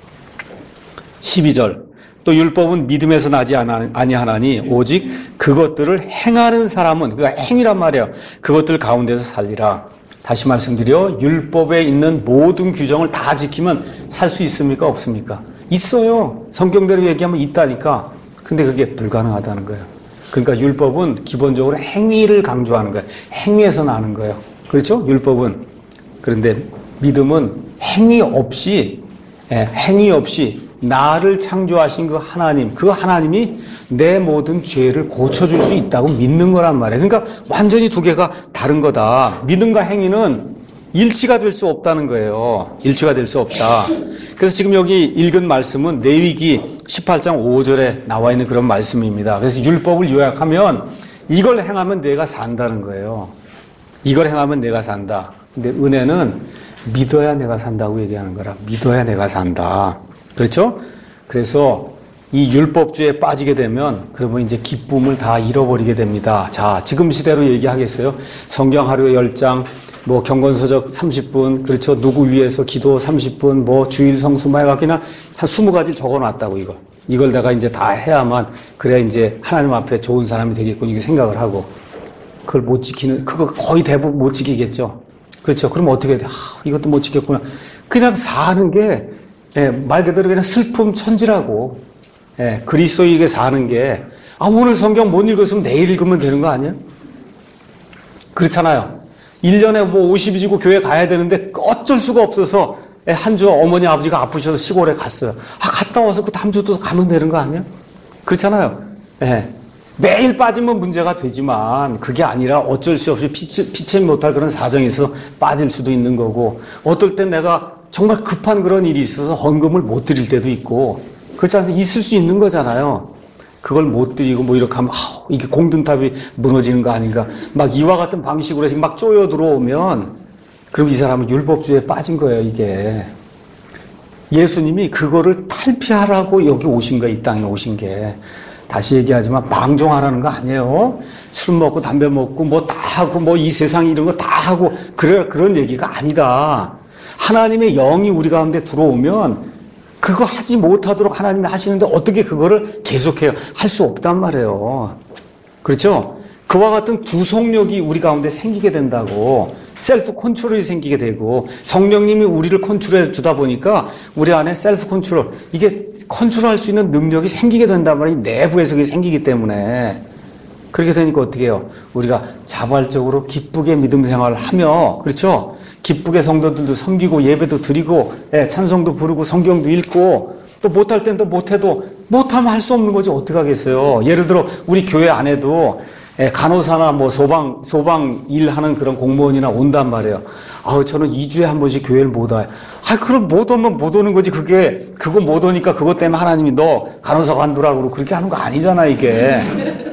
12절. 또 율법은 믿음에서 나지 아니하나니 오직 그것들을 행하는 사람은, 그러니까 행위란 말이에요. 그것들 가운데서 살리라. 다시 말씀드려, 율법에 있는 모든 규정을 다 지키면 살 수 있습니까? 없습니까? 있어요. 성경대로 얘기하면 있다니까. 근데 그게 불가능하다는 거예요. 그러니까 율법은 기본적으로 행위를 강조하는 거예요. 행위에서 나는 거예요. 그렇죠? 율법은. 그런데 믿음은 행위 없이 나를 창조하신 그 하나님이 내 모든 죄를 고쳐줄 수 있다고 믿는 거란 말이에요. 그러니까 완전히 두 개가 다른 거다. 믿음과 행위는 일치가 될 수 없다는 거예요. 일치가 될 수 없다. 그래서 지금 여기 읽은 말씀은 레위기 18장 5절에 나와 있는 그런 말씀입니다. 그래서 율법을 요약하면 이걸 행하면 내가 산다는 거예요. 이걸 행하면 내가 산다. 근데 은혜는 믿어야 내가 산다고 얘기하는 거라. 믿어야 내가 산다. 그렇죠? 그래서 이 율법주의에 빠지게 되면 그러면 이제 기쁨을 다 잃어버리게 됩니다. 자, 지금 시대로 얘기하겠어요. 성경 하루에 10장, 뭐 경건서적 30분, 그렇죠? 누구 위해서 기도 30분, 뭐 주일 성수 막 해갖기나 한 20가지 적어놨다고 이걸 내가 이제 다 해야만 그래야 이제 하나님 앞에 좋은 사람이 되겠군 이렇게 생각을 하고 그걸 못 지키는, 그거 거의 대부분 못 지키겠죠. 그렇죠? 그럼 어떻게 돼? 이것도 못 지켰구나. 그냥 사는 게 말 그대로 그냥 슬픔 천지라고. 그리스도에게 사는 게, 오늘 성경 못 읽었으면 내일 읽으면 되는 거 아니야? 그렇잖아요. 1년에 뭐 50이지고 교회 가야 되는데 어쩔 수가 없어서 한 주 어머니 아버지가 아프셔서 시골에 갔어요. 갔다 와서 그 다음 주 또 가면 되는 거 아니야? 그렇잖아요. 매일 빠지면 문제가 되지만 그게 아니라 어쩔 수 없이 피치 못할 그런 사정에서 빠질 수도 있는 거고, 어떨 땐 내가 정말 급한 그런 일이 있어서 헌금을 못 드릴 때도 있고, 그렇지 않습니까? 있을 수 있는 거잖아요. 그걸 못 드리고 뭐 이렇게 하면 이게 공든탑이 무너지는 거 아닌가. 막 이와 같은 방식으로 해서 막 쪼여 들어오면 그럼 이 사람은 율법주의에 빠진 거예요, 이게. 예수님이 그거를 탈피하라고 여기 오신 거예요, 이 땅에 오신 게. 다시 얘기하지만 방종하라는 거 아니에요. 술 먹고 담배 먹고 뭐 다 하고 뭐 이 세상 이런 거 다 하고 그런 얘기가 아니다. 하나님의 영이 우리 가운데 들어오면 그거 하지 못하도록 하나님이 하시는데 어떻게 그거를 계속해요? 할 수 없단 말이에요. 그렇죠? 그와 같은 구속력이 우리 가운데 생기게 된다고. 셀프 컨트롤이 생기게 되고, 성령님이 우리를 컨트롤해 주다 보니까 우리 안에 셀프 컨트롤, 이게 컨트롤할 수 있는 능력이 생기게 된단 말이에요. 내부에서 그게 생기기 때문에. 그렇게 되니까 어떻게 해요? 우리가 자발적으로 기쁘게 믿음 생활을 하며, 그렇죠? 기쁘게 성도들도 섬기고 예배도 드리고 찬송도 부르고 성경도 읽고, 또 못할 땐 또 못해도, 못하면 할 수 없는 거지 어떻게 하겠어요. 예를 들어 우리 교회 안에도 간호사나 뭐 소방 일하는 그런 공무원이나 온단 말이에요. 저는 2주에 한 번씩 교회를 못 와요. 그럼 못 오면 못 오는 거지. 그거 못 오니까 그것 때문에 하나님이 너 간호사 관두라고 그러고 그렇게 하는 거 아니잖아, 이게.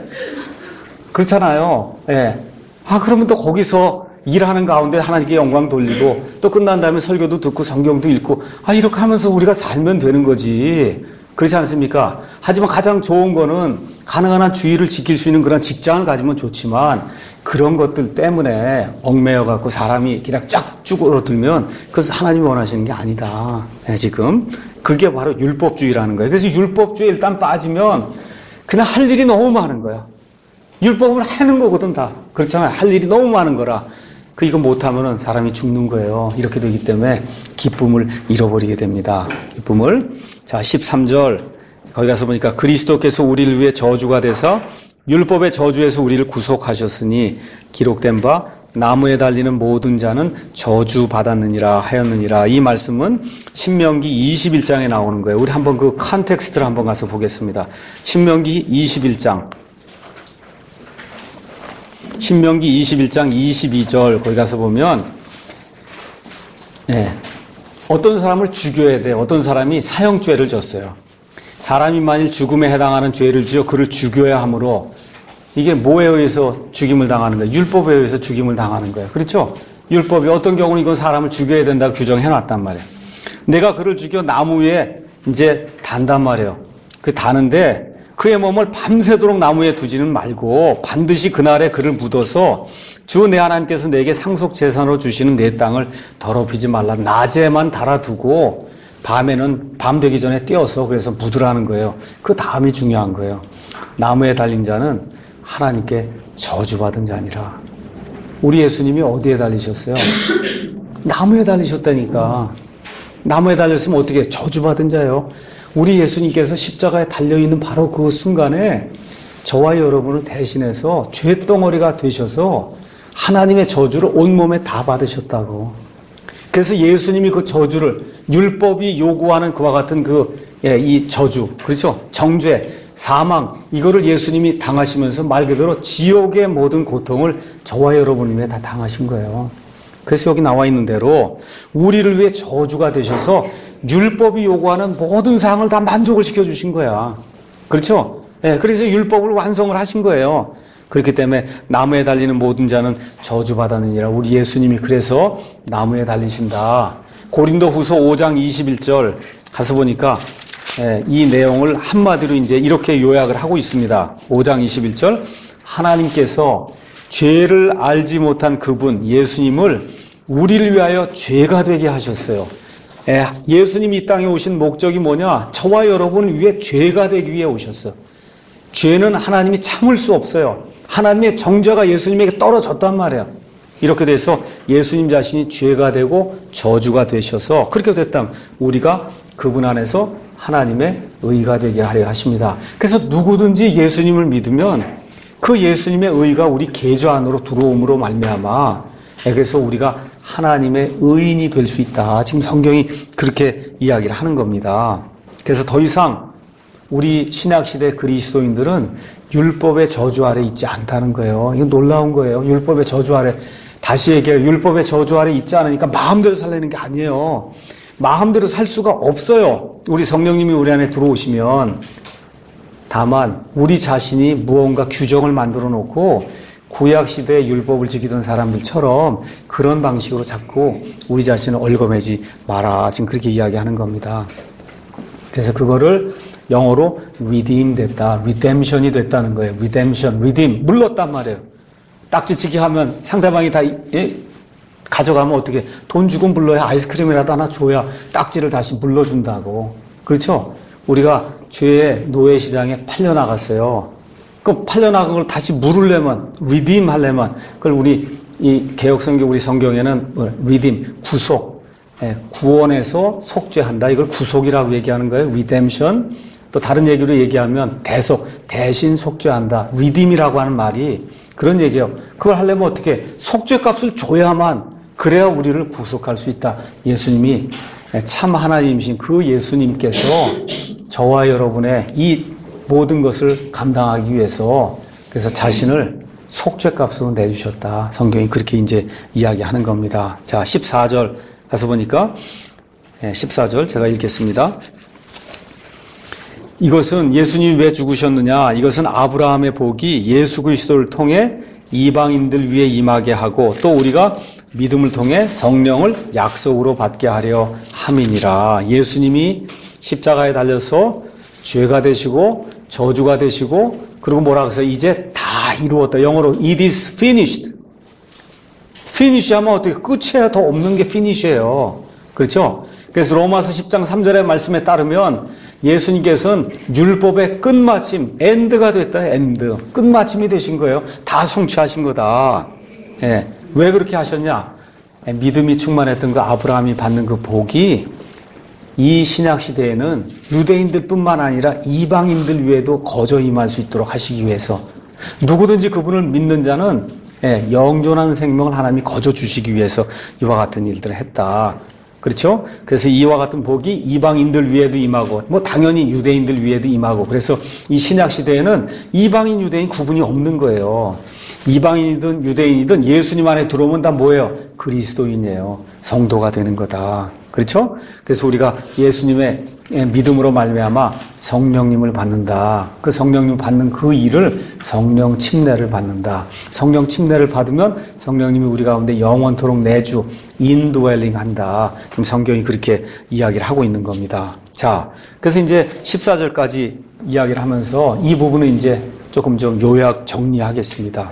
그렇잖아요. 그러면 또 거기서 일하는 가운데 하나님께 영광 돌리고, 또 끝난 다음에 설교도 듣고 성경도 읽고, 이렇게 하면서 우리가 살면 되는 거지. 그렇지 않습니까? 하지만 가장 좋은 거는 가능한 한 주의를 지킬 수 있는 그런 직장을 가지면 좋지만, 그런 것들 때문에 얽매여 갖고 사람이 그냥 쫙 쭈그러들면 그것은 하나님이 원하시는 게 아니다. 지금 그게 바로 율법주의라는 거예요. 그래서 율법주의에 일단 빠지면 그냥 할 일이 너무 많은 거야. 율법을 하는 거거든 다. 그렇잖아요. 할 일이 너무 많은 거라. 이거 못하면은 사람이 죽는 거예요. 이렇게 되기 때문에 기쁨을 잃어버리게 됩니다. 기쁨을. 자, 13절. 거기 가서 보니까 그리스도께서 우리를 위해 저주가 돼서 율법의 저주에서 우리를 구속하셨으니 기록된 바 나무에 달리는 모든 자는 저주받았느니라 하였느니라. 이 말씀은 신명기 21장에 나오는 거예요. 우리 한번 그 컨텍스트를 한번 가서 보겠습니다. 신명기 21장. 신명기 21장 22절 거기 가서 보면 어떤 사람을 죽여야 돼. 어떤 사람이 사형죄를 졌어요. 사람이 만일 죽음에 해당하는 죄를 지어 그를 죽여야 하므로, 이게 뭐에 의해서 죽임을 당하는 거예요? 율법에 의해서 죽임을 당하는 거예요. 그렇죠? 율법이 어떤 경우는 이건 사람을 죽여야 된다고 규정해 놨단 말이에요. 내가 그를 죽여 나무 위에 이제 단단 말이에요. 그 다는데 그의 몸을 밤새도록 나무에 두지는 말고 반드시 그날에 그를 묻어서 주 내 하나님께서 내게 상속 재산으로 주시는 내 땅을 더럽히지 말라. 낮에만 달아두고 밤에는 밤 되기 전에 띄어서 그래서 묻으라는 거예요. 그 다음이 중요한 거예요. 나무에 달린 자는 하나님께 저주받은 자니라. 우리 예수님이 어디에 달리셨어요? 나무에 달리셨다니까. 나무에 달렸으면 어떻게 저주받은 자예요? 우리 예수님께서 십자가에 달려있는 바로 그 순간에 저와 여러분을 대신해서 죄덩어리가 되셔서 하나님의 저주를 온몸에 다 받으셨다고. 그래서 예수님이 그 저주를 율법이 요구하는 그와 같은 이 저주, 그렇죠? 정죄, 사망, 이거를 예수님이 당하시면서 말 그대로 지옥의 모든 고통을 저와 여러분 위해 다 당하신 거예요. 그래서 여기 나와 있는 대로 우리를 위해 저주가 되셔서 율법이 요구하는 모든 사항을 다 만족을 시켜주신 거야. 그렇죠? 예, 그래서 율법을 완성을 하신 거예요. 그렇기 때문에 나무에 달리는 모든 자는 저주받았느니라. 우리 예수님이 그래서 나무에 달리신다. 고린도 후서 5장 21절 가서 보니까 이 내용을 한마디로 이제 이렇게 요약을 하고 있습니다. 5장 21절. 하나님께서 죄를 알지 못한 그분 예수님을 우리를 위하여 죄가 되게 하셨어요. 예수님이 이 땅에 오신 목적이 뭐냐? 저와 여러분을 위해 죄가 되기 위해 오셨어. 죄는 하나님이 참을 수 없어요. 하나님의 정죄가 예수님에게 떨어졌단 말이야. 이렇게 돼서 예수님 자신이 죄가 되고 저주가 되셔서 그렇게 됐다면 우리가 그분 안에서 하나님의 의가 되게 하려 하십니다. 그래서 누구든지 예수님을 믿으면 그 예수님의 의가 우리 계좌 안으로 들어옴으로 말미암아 그래서 우리가 하나님의 의인이 될 수 있다. 지금 성경이 그렇게 이야기를 하는 겁니다. 그래서 더 이상 우리 신약시대 그리스도인들은 율법의 저주 아래 있지 않다는 거예요. 이건 놀라운 거예요. 율법의 저주 아래. 다시 얘기해요. 율법의 저주 아래 있지 않으니까 마음대로 살려는 게 아니에요. 마음대로 살 수가 없어요. 우리 성령님이 우리 안에 들어오시면. 다만 우리 자신이 무언가 규정을 만들어 놓고 구약시대의 율법을 지키던 사람들처럼 그런 방식으로 자꾸 우리 자신을 얽어매지 마라. 지금 그렇게 이야기하는 겁니다. 그래서 그거를 영어로 redeem 됐다. redemption이 됐다는 거예요. redemption, redeem. 물렀단 말이에요. 딱지치기 하면 상대방이 다 가져가면 어떻게 돈 주고 물러야 아이스크림이라도 하나 줘야 딱지를 다시 물러준다고. 그렇죠? 우리가 죄의 노예시장에 팔려나갔어요. 그 팔려나간 걸 다시 물으려면, redeem 하려면, 그걸 우리 이 개혁성경 우리 성경에는 redeem, 구속, 구원해서 속죄한다. 이걸 구속이라고 얘기하는 거예요. redemption. 또 다른 얘기로 얘기하면 대속, 대신 속죄한다. redeem이라고 하는 말이 그런 얘기예요. 그걸 하려면 어떻게 속죄값을 줘야만 그래야 우리를 구속할 수 있다. 예수님이 참 하나님이신 그 예수님께서 저와 여러분의 이 모든 것을 감당하기 위해서 그래서 자신을 속죄값으로 내주셨다. 성경이 그렇게 이제 이야기하는 겁니다. 자, 14절 가서 보니까 14절 제가 읽겠습니다. 이것은 예수님이 왜 죽으셨느냐? 이것은 아브라함의 복이 예수 그리스도를 통해 이방인들 위에 임하게 하고 또 우리가 믿음을 통해 성령을 약속으로 받게 하려 함이니라. 예수님이 십자가에 달려서 죄가 되시고 저주가 되시고 그리고 뭐라고 해서 이제 다 이루었다. 영어로 it is finished. finish 하면 어떻게 끝이야. 더 없는 게 finish예요. 그렇죠? 그래서 로마서 10장 3절의 말씀에 따르면 예수님께서는 율법의 끝마침, end가 됐다. end. 끝마침이 되신 거예요. 다 성취하신 거다. 예. 왜 그렇게 하셨냐? 믿음이 충만했던 그 아브라함이 받는 그 복이 이 신약 시대에는 유대인들뿐만 아니라 이방인들 위에도 거저 임할 수 있도록 하시기 위해서 누구든지 그분을 믿는 자는 영존한 생명을 하나님이 거저 주시기 위해서 이와 같은 일들을 했다. 그렇죠? 그래서 이와 같은 복이 이방인들 위에도 임하고 뭐 당연히 유대인들 위에도 임하고 그래서 이 신약 시대에는 이방인 유대인 구분이 없는 거예요. 이방인이든 유대인이든 예수님 안에 들어오면 다 뭐예요? 그리스도인이에요. 성도가 되는 거다. 그렇죠? 그래서 우리가 예수님의 믿음으로 말미암아 성령님을 받는다. 그 성령님을 받는 그 일을 성령 침례를 받는다. 성령 침례를 받으면 성령님이 우리 가운데 영원토록 내주 인드웰링 한다. 지금 성경이 그렇게 이야기를 하고 있는 겁니다. 자, 그래서 이제 14절까지 이야기를 하면서 이 부분은 이제 조금 좀 요약 정리하겠습니다.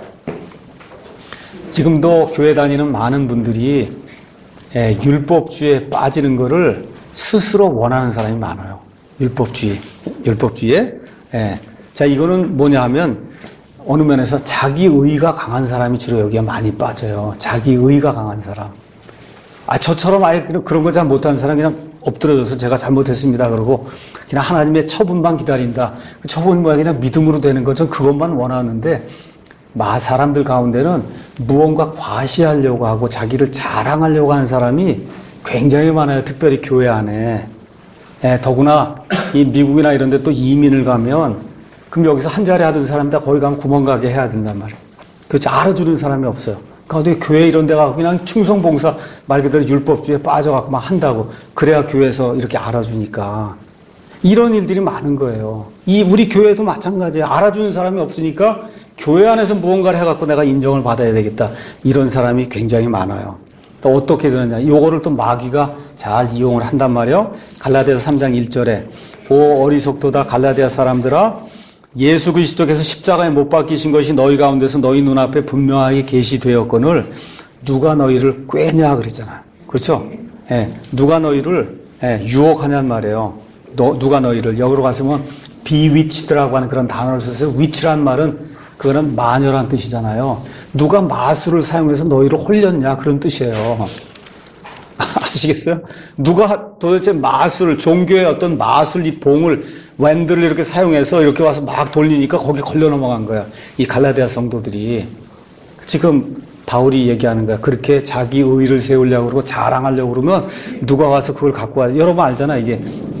지금도 교회 다니는 많은 분들이 율법주의에 빠지는 거를 스스로 원하는 사람이 많아요. 율법주의에. 자, 이거는 뭐냐 하면 어느 면에서 자기의가 강한 사람이 주로 여기에 많이 빠져요. 자기의가 강한 사람. 저처럼 아예 그런 거 잘 못하는 사람이 그냥 엎드려져서 제가 잘못했습니다. 그러고 그냥 하나님의 처분만 기다린다. 그 처분 뭐야 그냥 믿음으로 되는 거. 전 그것만 원하는데 사람들 가운데는 무언가 과시하려고 하고 자기를 자랑하려고 하는 사람이 굉장히 많아요. 특별히 교회 안에. 더구나 이 미국이나 이런 데 또 이민을 가면 그럼 여기서 한 자리 하던 사람이 다 거기 가면 구멍가게 해야 된단 말이에요. 그렇지 알아주는 사람이 없어요. 그러니까 어디 교회 이런 데 가고 그냥 충성봉사 말 그대로 율법주의에 빠져갖고 막 한다고. 그래야 교회에서 이렇게 알아주니까. 이런 일들이 많은 거예요. 우리 교회도 마찬가지예요. 알아주는 사람이 없으니까 교회 안에서 무언가를 해갖고 내가 인정을 받아야 되겠다. 이런 사람이 굉장히 많아요. 또 어떻게 되느냐. 요거를 또 마귀가 잘 이용을 한단 말이에요. 갈라디아서 3장 1절에 오 어리석도다 갈라디아 사람들아 예수 그리스도께서 십자가에 못 박히신 것이 너희 가운데서 너희 눈앞에 분명하게 계시되었거늘 누가 너희를 꾀냐 그랬잖아요. 그렇죠? 누가 너희를 유혹하냔 말이에요. 누가 너희를 여기로 가서면 bewitched라고 하는 그런 단어를 써서 witch란 말은 그거는 마녀란 뜻이잖아요. 누가 마술을 사용해서 너희를 홀렸냐 그런 뜻이에요. 아시겠어요? 누가 도대체 종교의 어떤 마술 이 봉을 웬들을 이렇게 사용해서 이렇게 와서 막 돌리니까 거기 걸려 넘어간 거야. 이 갈라디아 성도들이. 지금 바울이 얘기하는 거야. 그렇게 자기 의의를 세우려고 그러고 자랑하려고 그러면 누가 와서 그걸 갖고 와. 여러분 알잖아. 이게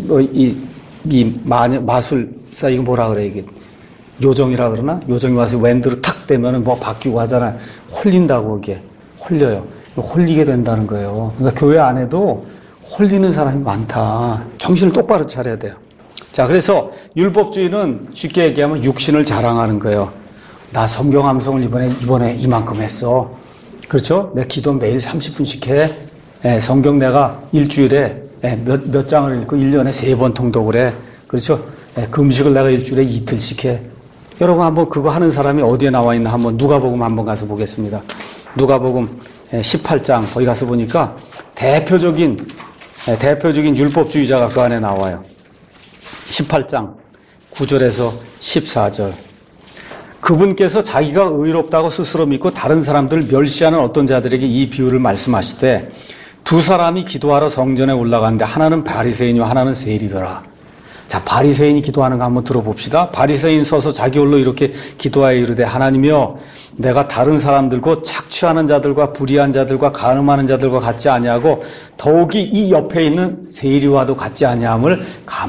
마술사 이거 뭐라 그래 이게. 요정이라 그러나? 요정이 와서 웬드로 탁 대면은 뭐 바뀌고 하잖아요. 홀린다고 이게. 홀려요. 홀리게 된다는 거예요. 그러니까 교회 안에도 홀리는 사람이 많다. 정신을 똑바로 차려야 돼요. 자, 그래서 율법주의는 쉽게 얘기하면 육신을 자랑하는 거예요. 나 성경 암송을 이번에 이만큼 했어. 그렇죠? 내 기도 매일 30분씩 해. 성경 내가 일주일에 몇 장을 읽고 1년에 3번 통독을 해. 그렇죠? 금식을 내가 일주일에 이틀씩 해. 여러분 한번 그거 하는 사람이 어디에 나와 있나 한번 누가복음 한번 가서 보겠습니다. 누가복음 18장 거기 가서 보니까 대표적인 율법주의자가 그 안에 나와요. 18장 9절에서 14절. 그분께서 자기가 의롭다고 스스로 믿고 다른 사람들을 멸시하는 어떤 자들에게 이 비유를 말씀하시되 두 사람이 기도하러 성전에 올라가는데 하나는 바리새인이요 하나는 세리더라. 자, 바리새인이 기도하는 거 한번 들어봅시다. 바리새인 서서 자기 홀로 이렇게 기도하여 이르되 하나님이여 내가 다른 사람들 곧 착취하는 자들과 불의한 자들과 간음하는 자들과 같지 아니하고 더욱이 이 옆에 있는 세리와도 같지 아니함을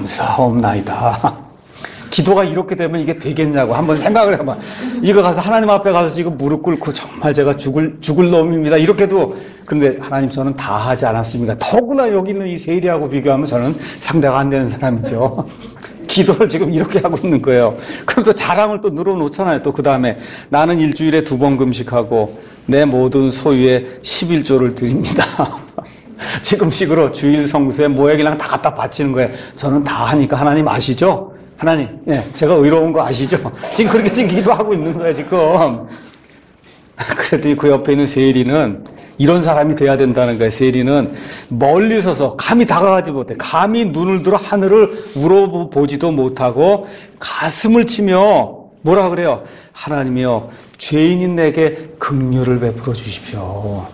감사하옵나이다. 기도가 이렇게 되면 이게 되겠냐고 한번 생각을 해봐. 이거 가서 하나님 앞에 가서 지금 무릎 꿇고 정말 제가 죽을 놈입니다. 이렇게도 근데 하나님 저는 다 하지 않았습니까? 더구나 여기 있는 이 세리하고 비교하면 저는 상대가 안 되는 사람이죠. 기도를 지금 이렇게 하고 있는 거예요. 그럼 또 자랑을 또 늘어놓잖아요. 또 그 다음에 나는 일주일에 2번 금식하고 내 모든 소유의 11조를 드립니다. 지금식으로 주일 성수에 모액이랑 다 갖다 바치는 거예요. 저는 다 하니까 하나님 아시죠? 하나님, 제가 의로운 거 아시죠? 지금 그렇게 지금 기도하고 있는 거예요, 지금. 그랬더니 그 옆에 있는 세리는 이런 사람이 돼야 된다는 거예요. 세리는 멀리 서서 감히 다가가지 못해. 감히 눈을 들어 하늘을 우러보지도 못하고 가슴을 치며 뭐라 그래요? 하나님이여, 죄인인 내게 긍휼을 베풀어 주십시오.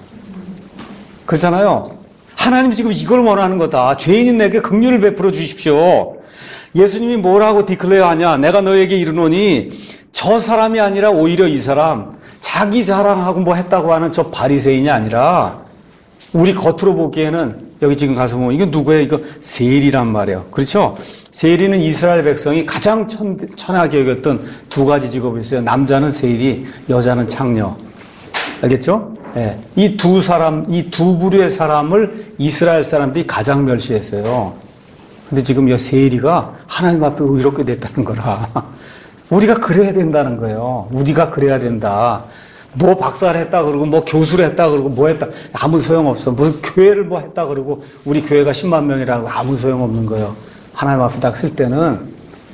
그렇잖아요. 하나님 지금 이걸 원하는 거다. 죄인인 내게 긍휼을 베풀어 주십시오. 예수님이 뭐라고 디클레어 하냐? 내가 너에게 이르노니 저 사람이 아니라 오히려 이 사람 자기 자랑하고 뭐 했다고 하는 저 바리새인이 아니라 우리 겉으로 보기에는 여기 지금 가서 보면 이거 누구예요? 이거 세리란 말이에요. 그렇죠? 세리는 이스라엘 백성이 가장 천하게 여겼던 두 가지 직업이 있어요. 남자는 세리, 여자는 창녀. 알겠죠? 이 두 사람, 이 두 부류의 사람을 이스라엘 사람들이 가장 멸시했어요. 근데 지금 이 세리가 하나님 앞에 의롭게 됐다는 거라. 우리가 그래야 된다는 거예요. 우리가 그래야 된다. 뭐 박사를 했다 그러고 뭐 교수를 했다 그러고 뭐 했다. 아무 소용없어. 무슨 교회를 뭐 했다 그러고 우리 교회가 10만 명이라고 아무 소용없는 거예요. 하나님 앞에 딱 쓸 때는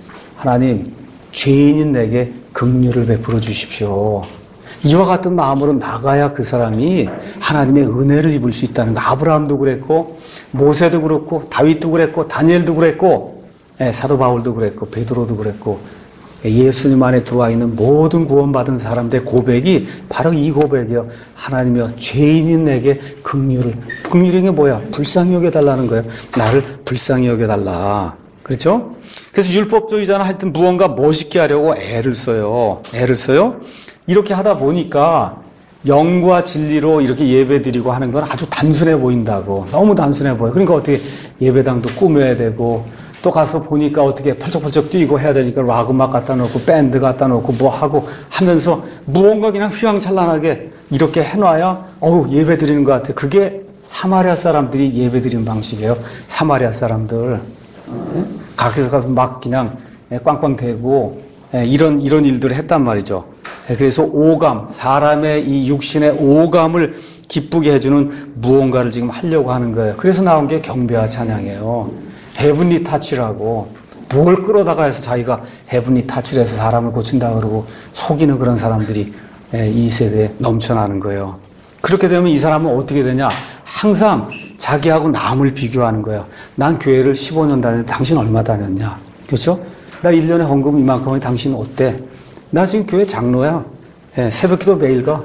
하나님 죄인인 내게 긍휼을 베풀어 주십시오. 이와 같은 마음으로 나가야 그 사람이 하나님의 은혜를 입을 수 있다는 거. 아브라함도 그랬고 모세도 그렇고 다윗도 그랬고 다니엘도 그랬고 사도 바울도 그랬고 베드로도 그랬고 예수님 안에 들어와 있는 모든 구원받은 사람들의 고백이 바로 이 고백이에요. 하나님이여 죄인인 내게 긍휼이 게 뭐야? 불쌍히 여겨달라는 거예요. 나를 불쌍히 여겨달라. 그렇죠? 그래서 율법주의자는 하여튼 무언가 멋있게 하려고 애를 써요. 이렇게 하다 보니까 영과 진리로 이렇게 예배드리고 하는 건 아주 단순해 보인다고. 너무 단순해 보여. 그러니까 어떻게 예배당도 꾸며야 되고 또 가서 보니까 어떻게 펄쩍펄쩍 뛰고 해야 되니까 락 음악 갖다 놓고 밴드 갖다 놓고 뭐 하고 하면서 무언가 그냥 휘황찬란하게 이렇게 해놔야 예배 드리는 것 같아. 그게 사마리아 사람들이 예배 드리는 방식이에요. 사마리아 사람들. 가게에서 가서 막 그냥 꽝꽝 대고 이런 일들을 했단 말이죠. 그래서 오감, 사람의 이 육신의 오감을 기쁘게 해주는 무언가를 지금 하려고 하는 거예요. 그래서 나온 게 경배와 찬양이에요. 헤븐리 타치라고 뭘 끌어다가 해서 자기가 헤븐리 타치를 해서 사람을 고친다 그러고 속이는 그런 사람들이 이 세대에 넘쳐나는 거예요. 그렇게 되면 이 사람은 어떻게 되냐? 항상 자기하고 남을 비교하는 거예요. 난 교회를 15년 다녔는데 당신 얼마 다녔냐? 그렇죠? 나 1년에 헌금 이만큼 하면 당신 어때? 나 지금 교회 장로야. 새벽기도 매일 가.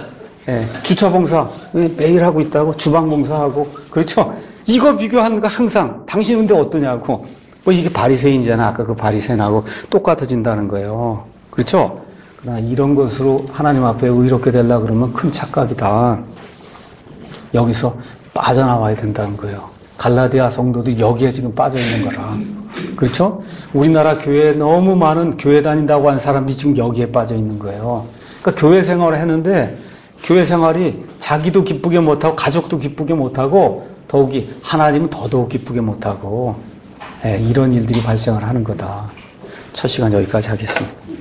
주차봉사 매일 하고 있다고. 주방봉사하고. 그렇죠? 이거 비교하는 거 항상. 당신 근데 어떠냐고. 뭐 이게 바리새인이잖아. 아까 그 바리새인하고 똑같아진다는 거예요. 그렇죠? 그러나 이런 것으로 하나님 앞에 의롭게 되려고 그러면 큰 착각이다. 여기서 빠져나와야 된다는 거예요. 갈라디아 성도들이 여기에 지금 빠져 있는 거라. 그렇죠? 우리나라 교회에 너무 많은 교회 다닌다고 한 사람들이 지금 여기에 빠져 있는 거예요. 그러니까 교회 생활을 했는데 교회 생활이 자기도 기쁘게 못하고 가족도 기쁘게 못하고 더욱이 하나님은 더더욱 기쁘게 못하고 이런 일들이 발생을 하는 거다. 첫 시간 여기까지 하겠습니다.